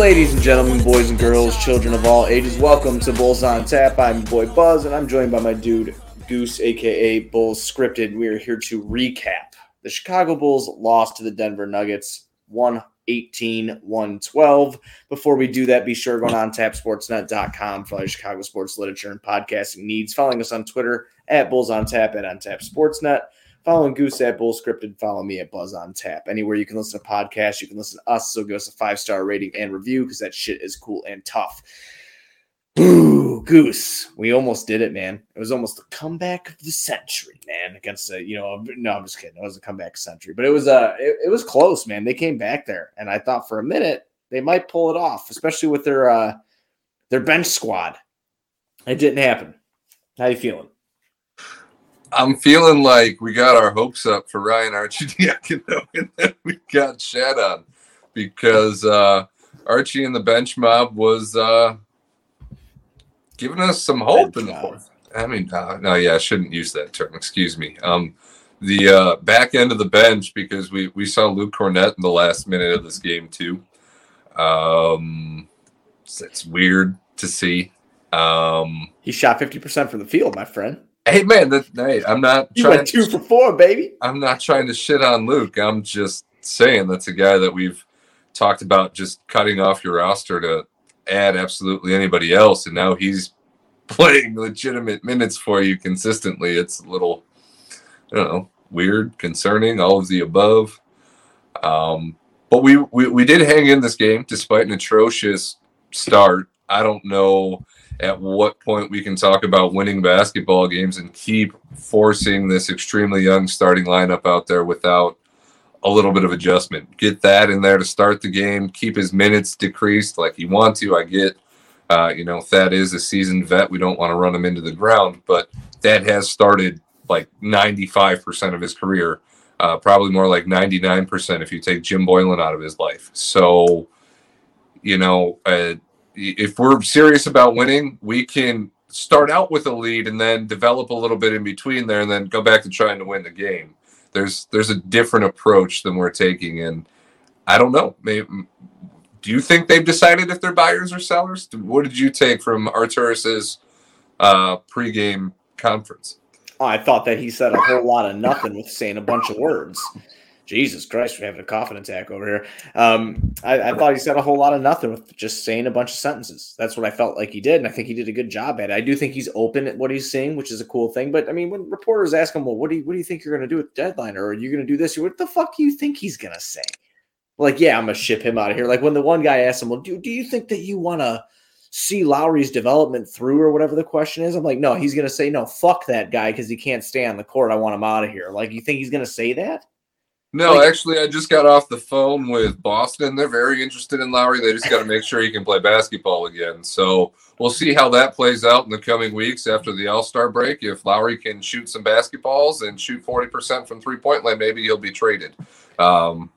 Ladies and gentlemen, boys and girls, children of all ages, welcome to Bulls on Tap. I'm your boy Buzz, and I'm joined by my dude Goose, aka Bulls Scripted. We are here to recap. The Chicago Bulls lost to the Denver Nuggets, 118-112. Before we do that, be sure to go on TapSportsNet.com for all your Chicago sports literature and podcasting needs. Following us on Twitter at Bulls on Tap and on TapSportsNet. Following Goose at Bull Scripted, follow me at Buzz on Tap. Anywhere you can listen to podcasts, you can listen to us, so give us a 5-star rating and review because that shit is cool and tough. Ooh, Goose. We almost did it, man. It was almost a comeback of the century, man, against a, no, I'm just kidding. It wasn't a comeback of the century, but it was close, man. They came back there, and I thought for a minute they might pull it off, especially with their bench squad. It didn't happen. How you feeling? I'm feeling like we got our hopes up for Ryan Arcidiacono, and then we got shat on because Archie and the bench mob was giving us some hope in the fourth. I mean, I shouldn't use that term. Excuse me. The back end of the bench, because we saw Luke Kornet in the last minute of this game too. It's weird to see. He shot 50% from the field, my friend. Hey, man, I'm not you trying. Went 2 for 4, baby. I'm not trying to shit on Luke. I'm just saying that's a guy that we've talked about just cutting off your roster to add absolutely anybody else, and now he's playing legitimate minutes for you consistently. It's a little, weird, concerning, all of the above. But we did hang in this game despite an atrocious start. I don't know at what point we can talk about winning basketball games and keep forcing this extremely young starting lineup out there without a little bit of adjustment. Get that in there to start the game, keep his minutes decreased like you want to. I get, Thad is a seasoned vet. We don't want to run him into the ground, but Thad has started like 95% of his career, probably more like 99% if you take Jim Boylan out of his life. So, if we're serious about winning, we can start out with a lead and then develop a little bit in between there and then go back to trying to win the game. There's a different approach than we're taking. And I don't know. Do you think they've decided if they're buyers or sellers? What did you take from Arturas's pregame conference? Oh, I thought that he said a whole lot of nothing with saying a bunch of words. Jesus Christ, we're having a coughing attack over here. I thought he said a whole lot of nothing with just saying a bunch of sentences. That's what I felt like he did, and I think he did a good job at it. I do think he's open at what he's saying, which is a cool thing. But, I mean, when reporters ask him, well, what do you think you're going to do with the deadline? Or are you going to do this? What the fuck do you think he's going to say? Like, yeah, I'm going to ship him out of here. Like when the one guy asked him, well, do you think that you want to see Lowry's development through or whatever the question is? I'm like, no, he's going to say, no, fuck that guy because he can't stay on the court. I want him out of here. Like, you think he's going to say that? No, actually, I just got off the phone with Boston. They're very interested in Lowry. They just got to make sure he can play basketball again. So we'll see how that plays out in the coming weeks after the All-Star break. If Lowry can shoot some basketballs and shoot 40% from three-point line, maybe he'll be traded. There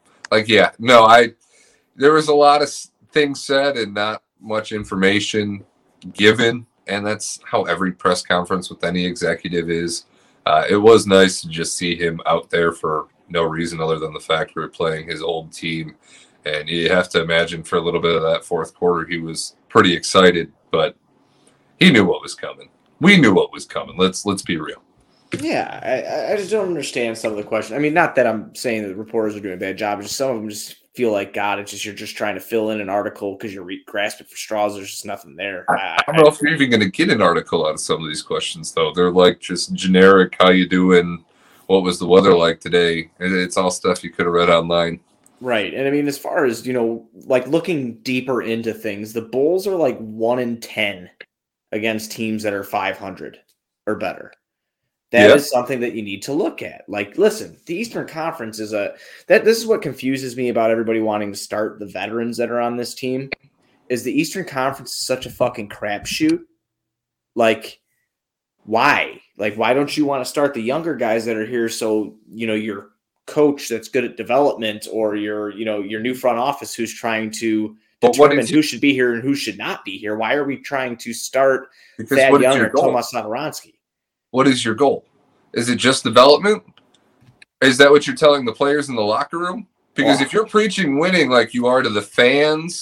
was a lot of things said and not much information given, and that's how every press conference with any executive is. It was nice to just see him out there for no reason other than the fact we were playing his old team. And you have to imagine for a little bit of that fourth quarter, he was pretty excited, but he knew what was coming. We knew what was coming. Let's be real. Yeah, I just don't understand some of the questions. I mean, not that I'm saying that the reporters are doing a bad job. Just some of them just feel like, God, it's just you're just trying to fill in an article because you're grasping for straws. There's just nothing there. I don't know if you're even going to get an article out of some of these questions, though. They're like just generic, how you doing? What was the weather like today? It's all stuff you could have read online. Right. And I mean, as far as, like looking deeper into things, the Bulls are like 1-10 against teams that are 500 or better. That is something that you need to look at. Like, listen, the Eastern Conference is this is what confuses me about everybody wanting to start the veterans that are on this team is the Eastern Conference is such a fucking crapshoot. Like, why? Like, why don't you want to start the younger guys that are here so, your coach that's good at development or your new front office who's trying to determine who should be here and who should not be here? Why are we trying to start Thad Young or Tomas Satoransky? What is your goal? Is it just development? Is that what you're telling the players in the locker room? Because if you're preaching winning like you are to the fans,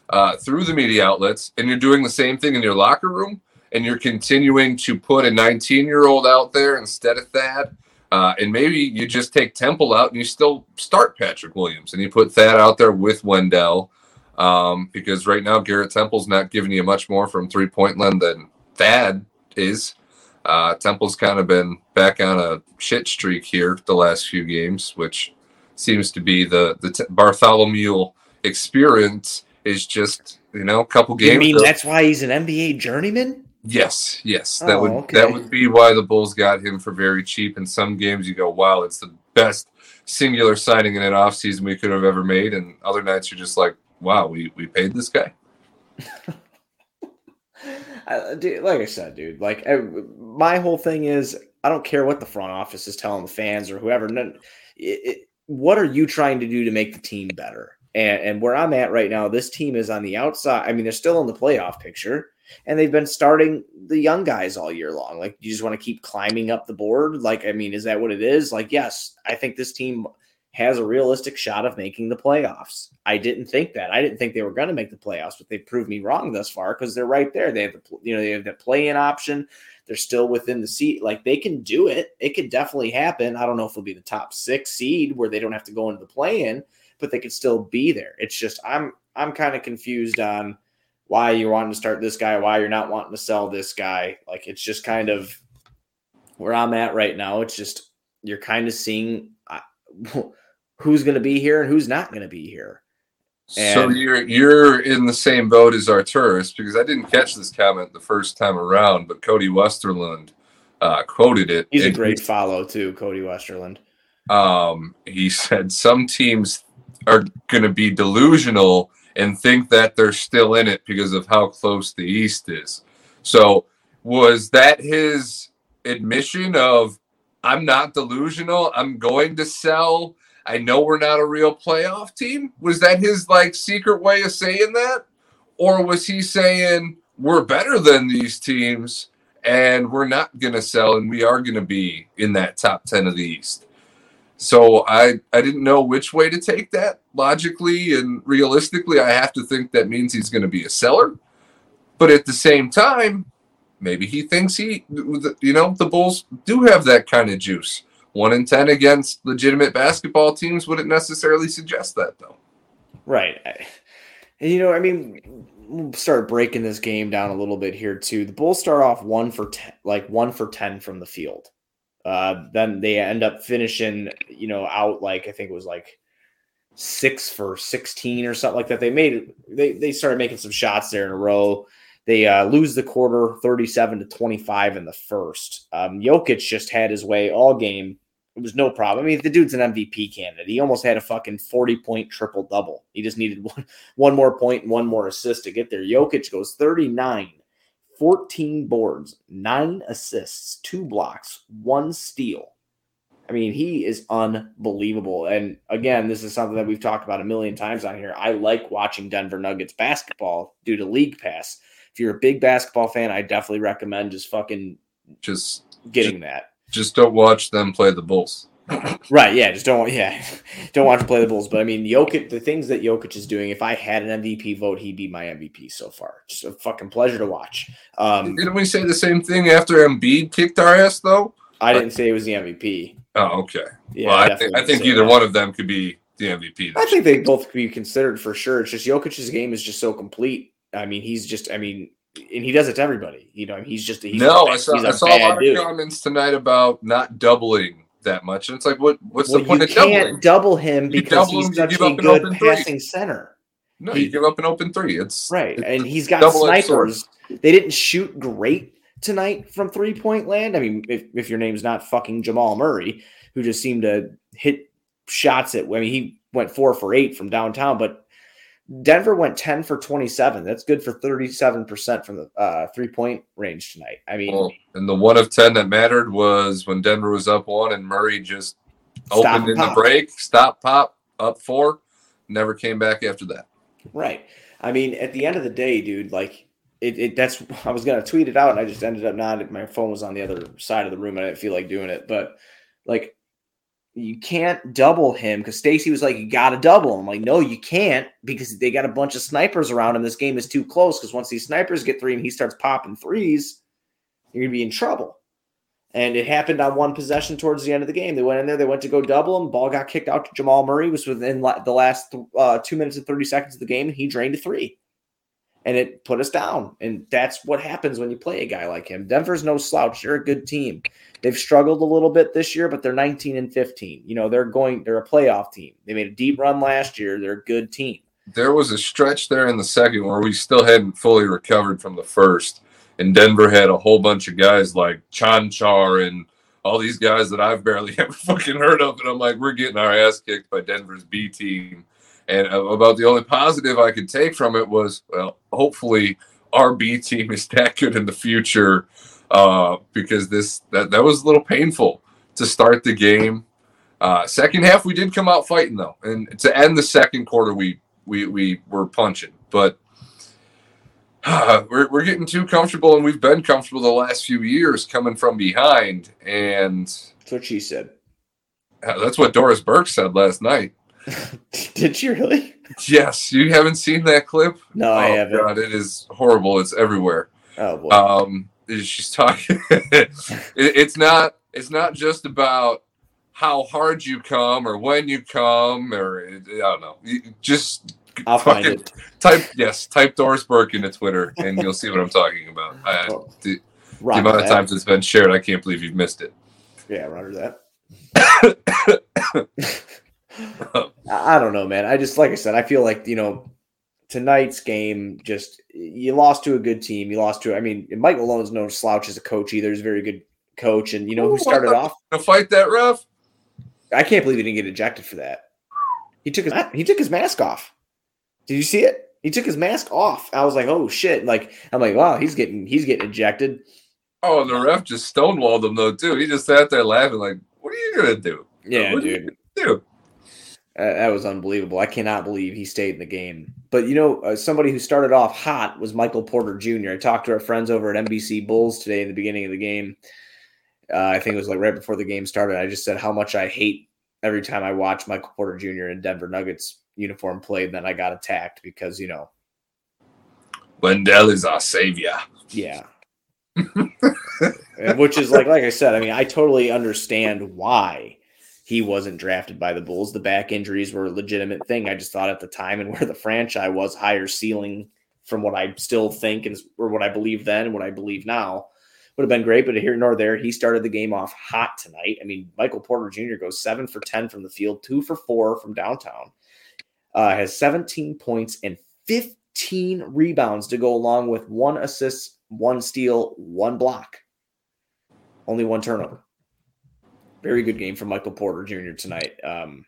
through the media outlets, and you're doing the same thing in your locker room, and you're continuing to put a 19-year-old out there instead of Thad, and maybe you just take Temple out and you still start Patrick Williams, and you put Thad out there with Wendell, because right now Garrett Temple's not giving you much more from three-point land than Thad is. Temple's kind of been back on a shit streak here the last few games, which seems to be the Bartholomew experience is just, a couple games. You mean that's why he's an NBA journeyman? Yes. That would be why the Bulls got him for very cheap. In some games you go, wow, it's the best singular signing in an offseason we could have ever made. And other nights you're just like, wow, we paid this guy. Dude, like I said, dude, like my whole thing is I don't care what the front office is telling the fans or whoever. What are you trying to do to make the team better? And where I'm at right now, this team is on the outside. I mean, they're still in the playoff picture, and they've been starting the young guys all year long. Like, you just want to keep climbing up the board? Like, I mean, is that what it is? Like, yes, I think this team has a realistic shot of making the playoffs. I didn't think that. I didn't think they were going to make the playoffs, but they proved me wrong thus far because they're right there. They have they have the play-in option. They're still within the seat. Like, they can do it. It could definitely happen. I don't know if it'll be the top 6 seed where they don't have to go into the play-in, but they could still be there. It's just I'm kind of confused on why you're wanting to start this guy, why you're not wanting to sell this guy. Like, it's just kind of where I'm at right now. It's just you're kind of seeing who's going to be here and who's not going to be here. And so you're in the same boat as Arturis, because I didn't catch this comment the first time around, but Cody Westerlund quoted it. He's a great follow too, Cody Westerlund. He said some teams are going to be delusional and think that they're still in it because of how close the East is. So was that his admission of, I'm not delusional, I'm going to sell, I know we're not a real playoff team? Was that his secret way of saying that? Or was he saying we're better than these teams and we're not going to sell and we are going to be in that top 10 of the East? So I didn't know which way to take that. Logically and realistically, I have to think that means he's going to be a seller. But at the same time, maybe he thinks the Bulls do have that kind of juice. 1-10 against legitimate basketball teams wouldn't necessarily suggest that, though. Right. I mean, we'll start breaking this game down a little bit here too. The Bulls start off 1 for 10 from the field. Then they end up finishing, out I think it was 6 for 16 or something like that. They started making some shots there in a row. They lose the quarter 37-25 in the first. Jokic just had his way all game. It was no problem. I mean, the dude's an MVP candidate. He almost had a fucking 40-point triple-double. He just needed one more point and one more assist to get there. Jokic goes 39, 14 boards, 9 assists, 2 blocks, 1 steal. I mean, he is unbelievable. And again, this is something that we've talked about a million times on here. I like watching Denver Nuggets basketball due to League Pass. If you're a big basketball fan, I definitely recommend just getting that. Just don't watch them play the Bulls. Right, yeah, don't watch them play the Bulls. But I mean, Jokic, the things that Jokic is doing, if I had an MVP vote, he'd be my MVP so far. Just a fucking pleasure to watch. Didn't we say the same thing after Embiid kicked our ass, though? I didn't say it was the MVP. Oh, okay. Yeah, well, I think either one of them could be the MVP. I think they both could be considered for sure. It's just Jokic's game is just so complete. I mean, and he does it to everybody. He's I saw a lot of comments tonight about not doubling that much. And it's like, what's the point of doubling? You can't double him because he's such a good passing center. No, you give up an open 3. It's right. And he's got snipers. They didn't shoot great tonight from 3-point land. I mean, if your name's not fucking Jamal Murray, who just seemed to hit shots he went 4 for 8 from downtown, but Denver went 10 for 27. That's good for 37% from the 3-point range tonight. I mean, and the 1 of 10 that mattered was when Denver was up 1 and Murray just opened in the break, stop, pop, up 4, never came back after that. Right. I mean, at the end of the day, dude, that's I was gonna tweet it out and I just ended up not. My phone was on the other side of the room and I didn't feel like doing it. But you can't double him because Stacy was like, you got to double him. I'm like, no, you can't because they got a bunch of snipers around him. This game is too close because once these snipers get 3 and he starts popping threes, you're going to be in trouble. And it happened on one possession towards the end of the game. They went in there, they went to go double him. Ball got kicked out to Jamal Murray. It was within the last 2 minutes and 30 seconds of the game, and he drained a 3. And it put us down. And that's what happens when you play a guy like him. Denver's no slouch. They're a good team. They've struggled a little bit this year, but they're 19-15. You know, they're a playoff team. They made a deep run last year. They're a good team. There was a stretch there in the second where we still hadn't fully recovered from the first. And Denver had a whole bunch of guys like Chanchar and all these guys that I've barely ever fucking heard of. And I'm like, we're getting our ass kicked by Denver's B team. And about the only positive I could take from it was, well, hopefully our B team is that good in the future because that was a little painful to start the game. Second half, we did come out fighting, though. And to end the second quarter, we were punching. But we're getting too comfortable, and we've been comfortable the last few years coming from behind. And that's what she said. That's what Doris Burke said last night. Did she really? Yes. You haven't seen that clip? No, I haven't. God, it is horrible. It's everywhere. Oh boy. She's talking. It's not just about how hard you come or when you come or I don't know. Just I'll find it. Type Doris Burke into Twitter and you'll see what I'm talking about. The amount of times it's been shared, I can't believe you've missed it. Yeah, roger that. I don't know, man. I just, like I said, I feel like, tonight's game, just, you lost to a good team. Mike Malone's no slouch as a coach either. He's a very good coach. And who started off? To fight that ref? I can't believe he didn't get ejected for that. He took his mask off. Did you see it? He took his mask off. I was like, oh shit. I'm like, wow, he's getting ejected. Oh, and the ref just stonewalled him though, too. He just sat there laughing like, what are you going to do? Yeah, what dude. Do? That was unbelievable. I cannot believe he stayed in the game. But, somebody who started off hot was Michael Porter Jr. I talked to our friends over at NBC Bulls today in the beginning of the game. I think it was right before the game started. I just said how much I hate every time I watch Michael Porter Jr. in Denver Nuggets uniform play. And then I got attacked because, Wendell is our savior. Yeah. Which is like I said, I totally understand why he wasn't drafted by the Bulls. The back injuries were a legitimate thing. I just thought at the time and where the franchise was, higher ceiling from what I still think or what I believe then and what I believe now would have been great. But here nor there, he started the game off hot tonight. Michael Porter Jr. goes 7 for 10 from the field, 2 for 4 from downtown, has 17 points and 15 rebounds to go along with 1 assist, 1 steal, 1 block, only 1 turnover. Very good game from Michael Porter Jr. tonight.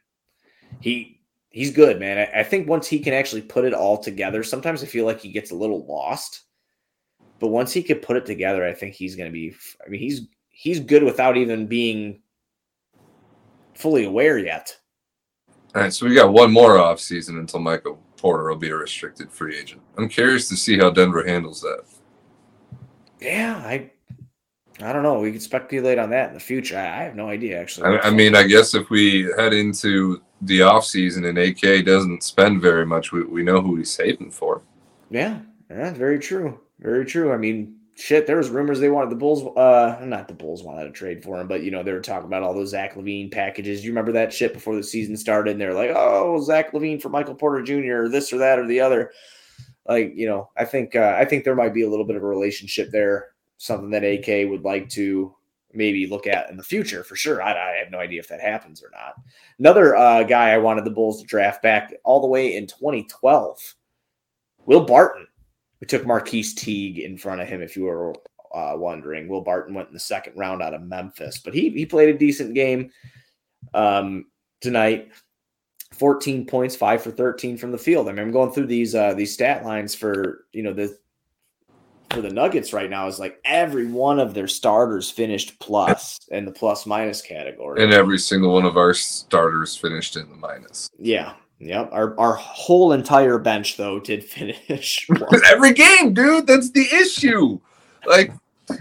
He's good, man. I think once he can actually put it all together, sometimes I feel like he gets a little lost. But once he can put it together, I think he's going to be he's good without even being fully aware yet. All right, so we got one more off season until Michael Porter will be a restricted free agent. I'm curious to see how Denver handles that. Yeah, I don't know. We could speculate on that in the future. I have no idea, actually. I guess if we head into the offseason and AK doesn't spend very much, we know who he's saving for. Yeah, that's very true. Very true. There was rumors they wanted the Bulls. Not the Bulls wanted to trade for him, but, they were talking about all those Zach LaVine packages. You remember that shit before the season started? And they're like, oh, Zach LaVine for Michael Porter Jr., or this or that or the other. I think there might be a little bit of a relationship there. Something that AK would like to maybe look at in the future for sure. I have no idea if that happens or not. Another guy I wanted the Bulls to draft back all the way in 2012, Will Barton. We took Marquise Teague in front of him, if you were wondering. Will Barton went in the second round out of Memphis, but he played a decent game tonight. 14 points, 5 for 13 from the field. I'm going through these stat lines for for the Nuggets right now is like every one of their starters finished plus in the plus minus category. And every single one of our starters finished in the minus. Yeah. Yep. Our whole entire bench, though, did finish. Every game, dude. That's the issue.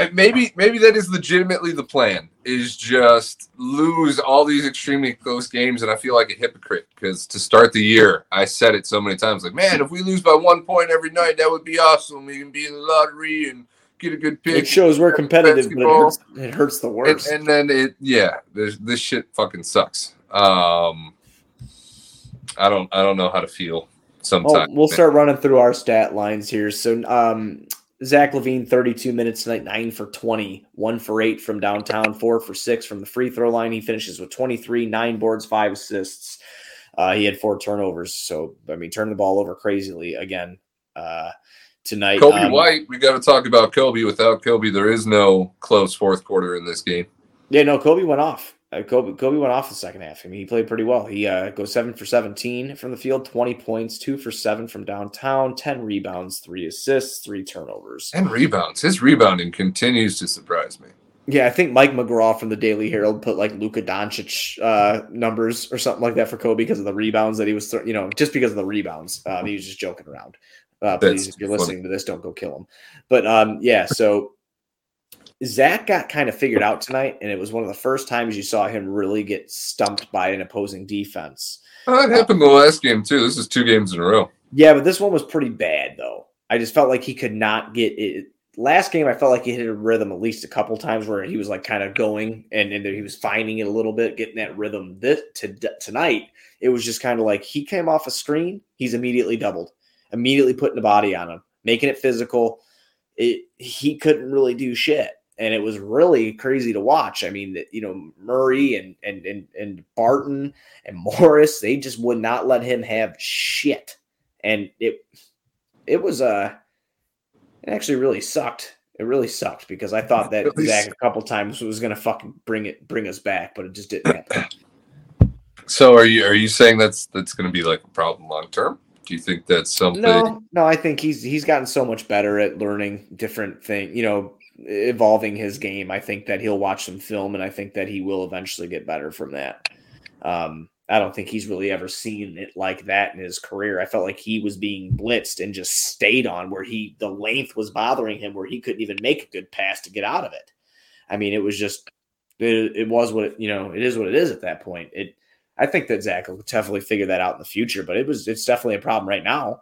Maybe that is legitimately the plan, is just lose all these extremely close games. And I feel like a hypocrite because to start the year, I said it so many times, like, man, if we lose by 1 point every night, that would be awesome. We can be in the lottery and get a good pick. It shows we're competitive, but it hurts the worst. And then this shit fucking sucks. I don't know how to feel sometimes. We'll start running through our stat lines here. So, Zach LaVine, 32 minutes tonight, 9 for 20, 1 for 8 from downtown, 4 for 6 from the free throw line. He finishes with 23, 9 boards, 5 assists. He had 4 turnovers. So, I mean, turning the ball over crazily again tonight. Kobe White, we got to talk about Kobe. Without Kobe, there is no close fourth quarter in this game. Yeah, no, Kobe went off. Kobe went off the second half. I mean, he played pretty well. He goes 7 for 17 from the field, 20 points, 2 for 7 from downtown, 10 rebounds, 3 assists, 3 turnovers. 10 rebounds. His rebounding continues to surprise me. Yeah, I think Mike McGraw from the Daily Herald put like Luka Doncic numbers or something like that for Kobe because of the rebounds that he was, just because of the rebounds. He was just joking around. Please, if you're listening to this, don't go kill him. But so Zach got kind of figured out tonight, and it was one of the first times you saw him really get stumped by an opposing defense. It happened the last game, too. This is 2 games in a row. Yeah, but this one was pretty bad, though. I just felt like he could not get it. Last game, I felt like he hit a rhythm at least a couple times where he was like kind of going, and he was finding it a little bit, getting that rhythm. Tonight, it was just kind of like he came off a screen, he's immediately doubled, immediately putting the body on him, making it physical. He couldn't really do shit. And it was really crazy to watch. I mean, Murray and Barton and Morris, they just would not let him have shit. And it actually really sucked. It really sucked because I thought that Zach a couple times was going to fucking bring us back, but it just didn't happen. So are you saying that's going to be like a problem long term? Do you think that's something? No, I think he's gotten so much better at learning different things, evolving his game. I think that he'll watch some film, and I think that he will eventually get better from that. I don't think he's really ever seen it like that in his career. I felt like he was being blitzed and just stayed on where the length was bothering him, where he couldn't even make a good pass to get out of it. I mean, it was just it was what it is what it is at that point. I think that Zach will definitely figure that out in the future, but it's definitely a problem right now.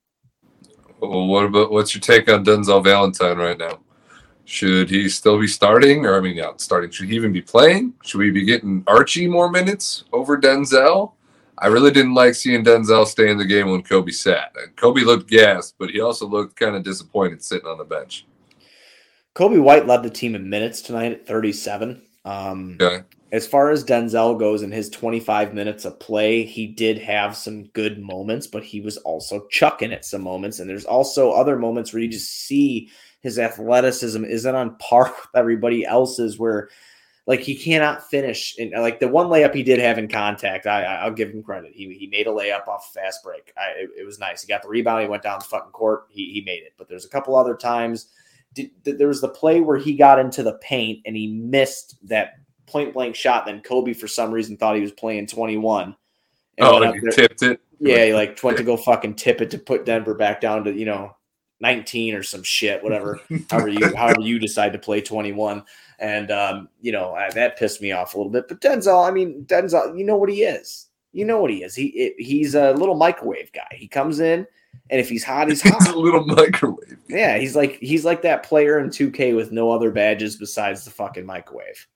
Well, what's your take on Denzel Valentine right now? Should he still be starting? Or, not starting. Should he even be playing? Should we be getting Archie more minutes over Denzel? I really didn't like seeing Denzel stay in the game when Kobe sat. And Kobe looked gassed, but he also looked kind of disappointed sitting on the bench. Kobe White led the team in minutes tonight at 37. Okay. As far as Denzel goes in his 25 minutes of play, he did have some good moments, but he was also chucking at some moments. And there's also other moments where you just see his athleticism isn't on par with everybody else's, where like he cannot finish. And like the one layup he did have in contact, I'll give him credit. He made a layup off a fast break. It was nice. He got the rebound. He went down the fucking court. He made it. But there's a couple other times. There was the play where he got into the paint and he missed that point blank shot. Then Kobe, for some reason, thought he was playing 21. And he tipped it. Yeah, he went to go fucking tip it to put Denver back down to 19 or some shit, whatever. however you decide to play 21, and that pissed me off a little bit. But Denzel, you know what he is. He's a little microwave guy. He comes in, and if he's hot, he's hot. He's a little microwave. Yeah, he's like that player in 2K with no other badges besides the fucking microwave.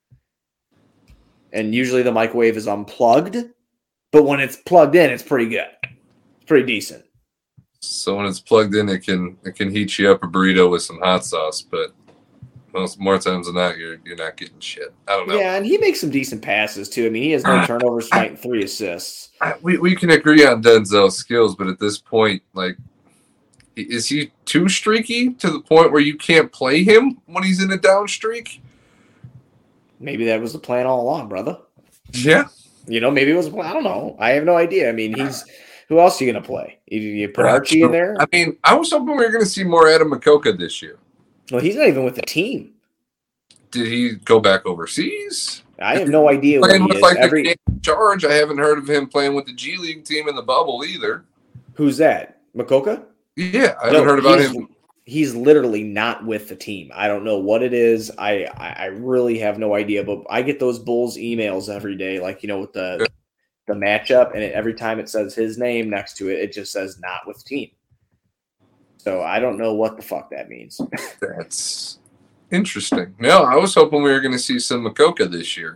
And usually the microwave is unplugged, but when it's plugged in, it's pretty good. It's pretty decent. So when it's plugged in, it can heat you up a burrito with some hot sauce, but more times than not, you're not getting shit. I don't know. Yeah, and he makes some decent passes too. I mean, he has no turnovers, tonight, 3 assists. We can agree on Denzel's skills, but at this point, like, is he too streaky to the point where you can't play him when he's in a down streak? Maybe that was the plan all along, brother. Yeah. Maybe it was a plan. I don't know. I have no idea. I mean, who else are you going to play? You put Archie in there? I mean, I was hoping we were going to see more Adam Makoka this year. Well, he's not even with the team. Did he go back overseas? I have no idea where he is. The game in charge, I haven't heard of him playing with the G League team in the bubble either. Who's that? Makoka? Yeah, I haven't heard about him. he's literally not with the team. I don't know what it is. I really have no idea, but I get those Bulls emails every day, like, with the matchup, and every time it says his name next to it, it just says not with team. So I don't know what the fuck that means. That's interesting. No, I was hoping we were going to see some Mokoka this year.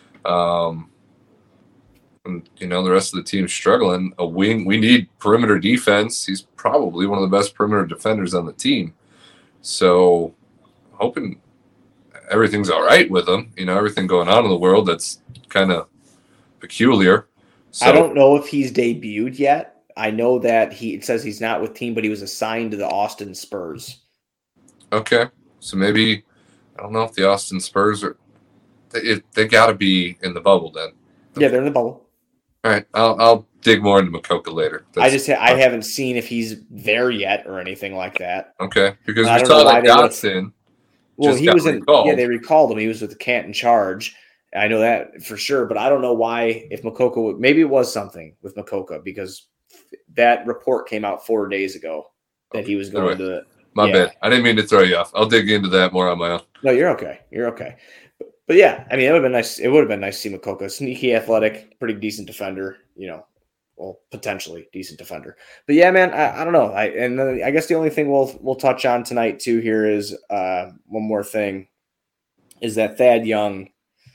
And, the rest of the team's struggling. A wing, we need perimeter defense. He's probably one of the best perimeter defenders on the team. So, hoping everything's all right with him. Everything going on in the world that's kind of peculiar. So, I don't know if he's debuted yet. I know that it says he's not with team, but he was assigned to the Austin Spurs. Okay, so maybe I don't know if the Austin Spurs are. They got to be in the bubble then. Yeah, they're in the bubble. All right, I'll dig more into Mokoka later. I haven't seen if he's there yet or anything like that. Okay, because we saw that Dotson. Well, he was recalled. Yeah, they recalled him. He was with the Canton Charge. I know that for sure, but I don't know why. If Mokoka, maybe it was something with Mokoka, because that report came out 4 days ago that he was going to. My bad. I didn't mean to throw you off. I'll dig into that more on my own. No, you're okay. You're okay. But yeah, I mean, it would have been nice. It would have been nice to see Mokoka, sneaky, athletic, pretty decent defender. Well, potentially decent defender. But yeah, man, I don't know. I guess the only thing we'll touch on tonight too here is one more thing, is that Thad Young,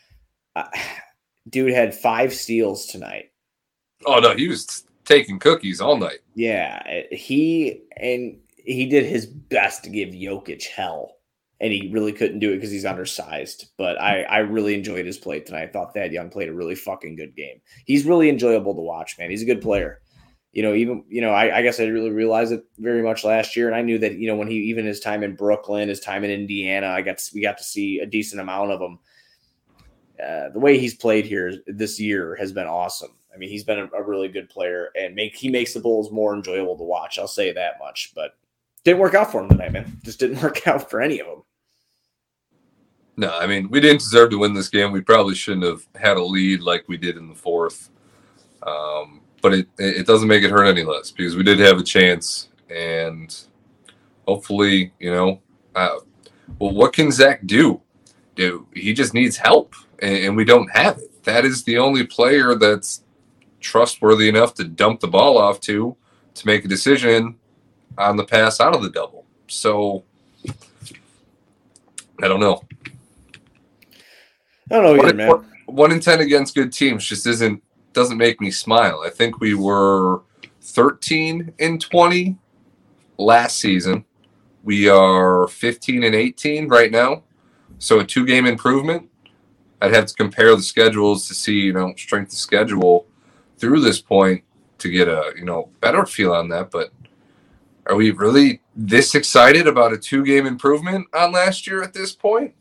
dude, had 5 steals tonight. Oh no, he was taking cookies all night. Yeah, he did his best to give Jokic hell. And he really couldn't do it because he's undersized. But I really enjoyed his play tonight. I thought Thad Young played a really fucking good game. He's really enjoyable to watch, man. He's a good player. I guess I really realized it very much last year. And I knew that, when even his time in Brooklyn, his time in Indiana, we got to see a decent amount of him. The way he's played here this year has been awesome. I mean, he's been a really good player, and he makes the Bulls more enjoyable to watch. I'll say that much. But didn't work out for him tonight, man. Just didn't work out for any of them. No, I mean, we didn't deserve to win this game. We probably shouldn't have had a lead like we did in the fourth. But it doesn't make it hurt any less, because we did have a chance. And hopefully, what can Zach do? He just needs help, and we don't have it. That is the only player that's trustworthy enough to dump the ball off to make a decision on the pass out of the double. So, I don't know. I don't know either, man. 1 in 10 against good teams just doesn't make me smile. I think we were 13 in 20 last season. We are 15 and 18 right now. So a 2-game improvement. I'd have to compare the schedules to see, strength of schedule through this point to get a, better feel on that. But are we really this excited about a 2-game improvement on last year at this point?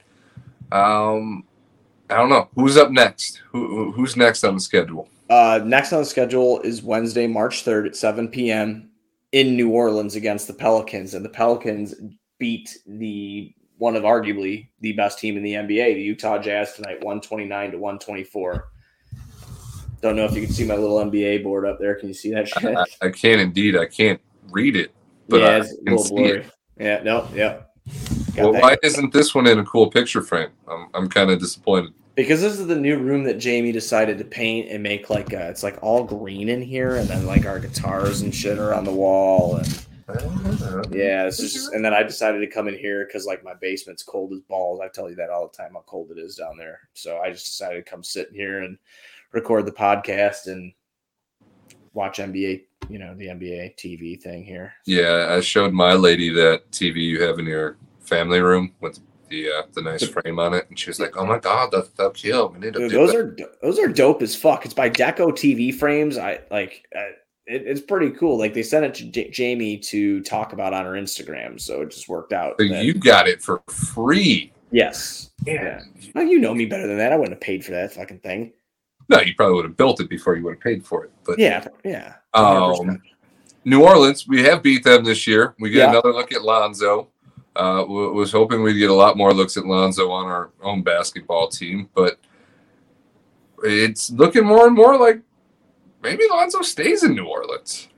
I don't know. Who's up next? Who's next on the schedule? Next on the schedule is Wednesday, March 3rd at 7 p.m. in New Orleans against the Pelicans. And the Pelicans beat one of arguably the best team in the NBA, the Utah Jazz, tonight, 129-124. Don't know if you can see my little NBA board up there. Can you see that shit? I can indeed. I can't read it, but yeah, it's a little blurry. Yeah, no, yeah. Well, why isn't this one in a cool picture frame? I'm kind of disappointed. Because this is the new room that Jamie decided to paint and make it's like all green in here, and then like our guitars and shit are on the wall, and yeah, this is and then I decided to come in here because like my basement's cold as balls. I tell you that all the time how cold it is down there. So I just decided to come sit in here and record the podcast and watch NBA, the NBA TV thing here. Yeah, I showed my lady that TV you have in your family room with the nice frame on it, and she was like, "Oh my god, that's cute. We need to those are dope as fuck." It's by Deco TV frames. It's pretty cool. Like they sent it to Jamie to talk about on her Instagram, so it just worked out. So you got it for free. Yes. Yeah. Well, you know me better than that. I wouldn't have paid for that fucking thing. No, you probably would have built it before you would have paid for it. But yeah. 100%. New Orleans, we have beat them this year. We get another look at Lonzo. Was hoping we'd get a lot more looks at Lonzo on our own basketball team, but it's looking more and more like maybe Lonzo stays in New Orleans.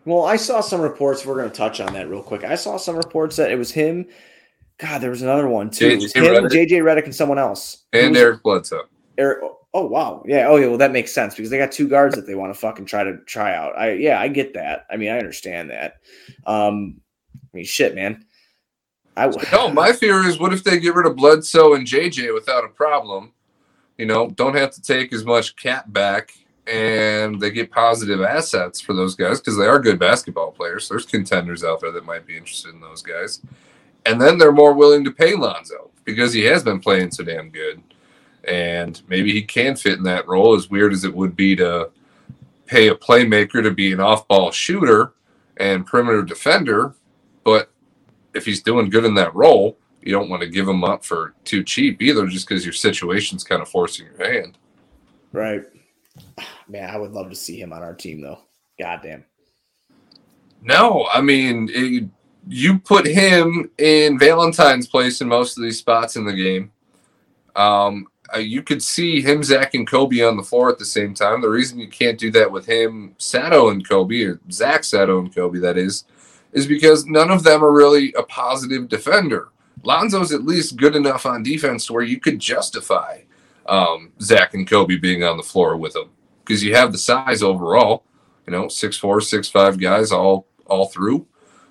Well, I saw some reports. We're going to touch on that real quick. I saw some reports that it was him. God, there was another one too. It was him, JJ Redick, and someone else. And Eric Bledsoe. Oh wow, yeah. Oh yeah. Well, that makes sense because they got two guards that they want to fucking try out. I get that. I mean, I understand that. I mean, shit, man. No, my fear is, what if they get rid of Bledsoe and JJ without a problem? You know, don't have to take as much cap back, and they get positive assets for those guys because they are good basketball players. There's contenders out there that might be interested in those guys. And then they're more willing to pay Lonzo because he has been playing so damn good. And maybe he can fit in that role, as weird as it would be to pay a playmaker to be an off-ball shooter and perimeter defender. But if he's doing good in that role, you don't want to give him up for too cheap either, just because your situation's kind of forcing your hand. Right. Man, I would love to see him on our team, though. Goddamn. No, I mean, you put him in Valentine's place in most of these spots in the game. You could see him, Zach, and Kobe on the floor at the same time. The reason you can't do that with him, Sato and Kobe, or Zach, Sato, and Kobe, that is because none of them are really a positive defender. Lonzo's at least good enough on defense to where you could justify Zach and Kobe being on the floor with him because you have the size overall. 6'4", 6'5" guys all through.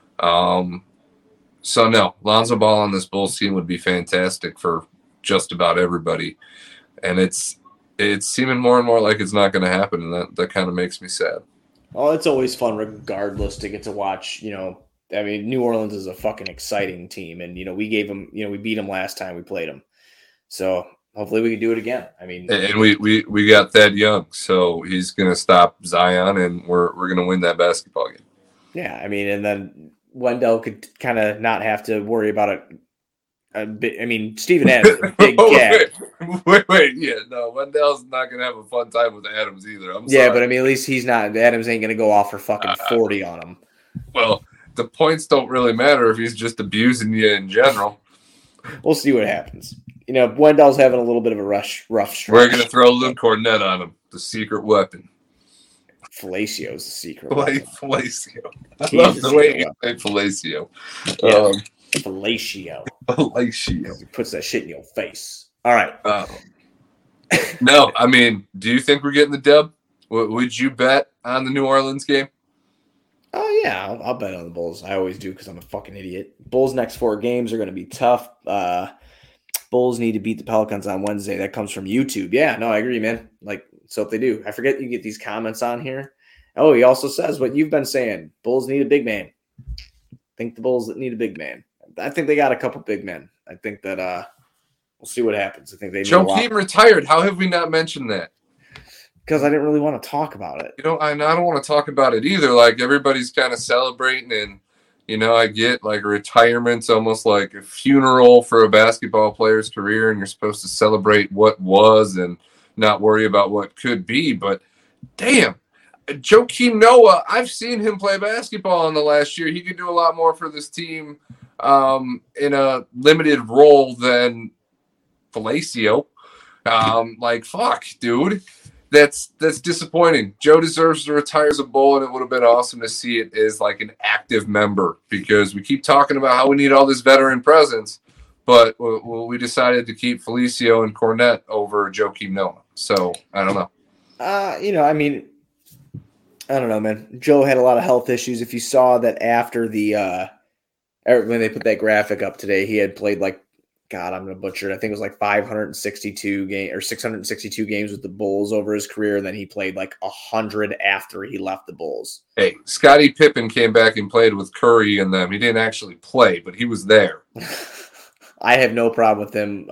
So no, Lonzo Ball on this Bulls team would be fantastic for just about everybody, and it's seeming more and more like it's not going to happen, and that kind of makes me sad. Well, it's always fun regardless to get to watch. I mean, New Orleans is a fucking exciting team, and we gave them, we beat them last time we played them, so hopefully we can do it again. I mean, and we got Thad Young, so he's going to stop Zion, and we're going to win that basketball game. Yeah, I mean, and then Wendell could kind of not have to worry about it. I mean, Steven Adams, a big cat. Wait, yeah, no, Wendell's not gonna have a fun time with Adams either. I'm sorry. Yeah, but I mean, at least he's not. Adams ain't gonna go off for fucking 40 on him. Well, the points don't really matter if he's just abusing you in general. We'll see what happens. Wendell's having a little bit of a rough stretch. We're gonna throw Luke Cornett on him, the secret weapon. Felacio's the secret. Falacio. I love the way you say Falacio. Yeah. Fellatio. He puts that shit in your face. All right. No, I mean, do you think we're getting the dub? Would you bet on the New Orleans game? Oh, yeah. I'll bet on the Bulls. I always do because I'm a fucking idiot. Bulls' next 4 games are going to be tough. Bulls need to beat the Pelicans on Wednesday. That comes from YouTube. Yeah, no, I agree, man. So if they do, I forget you get these comments on here. Oh, he also says what you've been saying. Bulls need a big man. I think the Bulls need a big man. I think they got a couple big men. I think that we'll see what happens. I think they. Joakim retired. How have we not mentioned that? Because I didn't really want to talk about it. I don't want to talk about it either. Like, everybody's kind of celebrating, and I get like retirement's almost like a funeral for a basketball player's career, and you're supposed to celebrate what was and not worry about what could be. But damn. Joakim Noah, I've seen him play basketball in the last year. He could do a lot more for this team in a limited role than Falacio. Fuck, dude. That's disappointing. Joe deserves to retire as a Bull, and it would have been awesome to see it as like an active member because we keep talking about how we need all this veteran presence, but we decided to keep Falacio and Cornett over Joakim Noah. So, I don't know. I mean, I don't know, man. Joe had a lot of health issues. If you saw that after the when they put that graphic up today, he had played God, I'm going to butcher it. I think it was 562 games or 662 games with the Bulls over his career. And then he played 100 after he left the Bulls. Hey, Scottie Pippen came back and played with Curry and them. He didn't actually play, but he was there. I have no problem with him,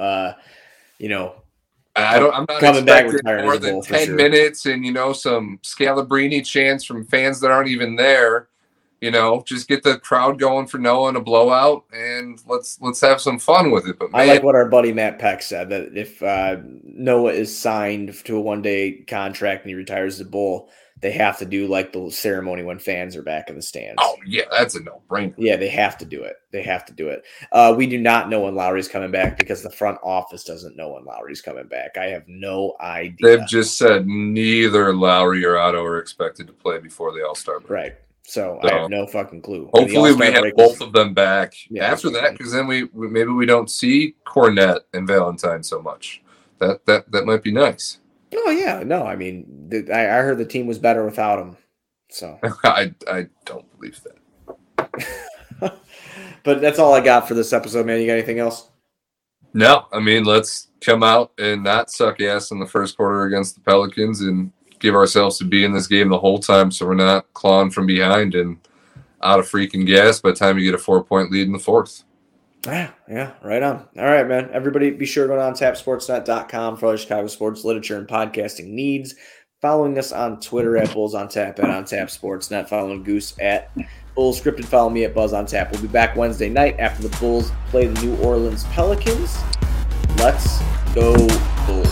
I'm not coming back more than 10 minutes and, some Scalabrine chants from fans that aren't even there. Just get the crowd going for Noah in a blowout, and let's have some fun with it. But I like what our buddy Matt Peck said, that if Noah is signed to a 1-day contract and he retires as a Bull, they have to do the ceremony when fans are back in the stands. Oh, yeah, that's a no-brainer. Yeah, they have to do it. We do not know when Lowry's coming back because the front office doesn't know when Lowry's coming back. I have no idea. They've just said neither Lowry or Otto are expected to play before the All-Star break. Right. So I have no fucking clue. Hopefully we have both of them back after that, because then we maybe we don't see Cornette and Valentine so much. That might be nice. Oh yeah, no, I mean I heard the team was better without him. So I don't believe that. But that's all I got for this episode, man. You got anything else? No, I mean, let's come out and not suck ass in the first quarter against the Pelicans and give ourselves to be in this game the whole time, so we're not clawing from behind and out of freaking gas by the time you get a 4-point lead in the fourth. Yeah, right on. All right, man. Everybody be sure to go on tapsportsnet.com for all your Chicago sports literature and podcasting needs. Following us on Twitter at Bulls on Tap and on Tap Sportsnet. Following Goose at Bulls Scripted. Follow me at Buzz on Tap. We'll be back Wednesday night after the Bulls play the New Orleans Pelicans. Let's go Bulls.